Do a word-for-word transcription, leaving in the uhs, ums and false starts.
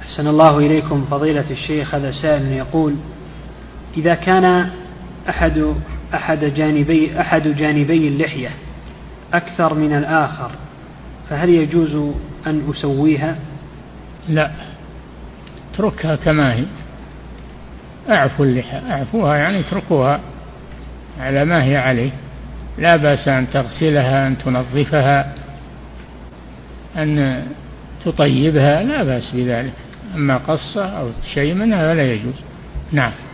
أحسن الله إليكم فضيلة الشيخ. هذا سائل يقول: إذا كان أحد أحد جانبي أحد جانبي اللحية أكثر من الآخر فهل يجوز أن أسويها؟ لا، اتركها كما هي. أعفوا اللحى، أعفوها يعني اتركوها على ما هي عليه. لا بأس أن تغسلها، أن تنظفها، أن تطيبها، لا بأس بذلك. أما قصة أو شيء منها فلا يجوز. نعم.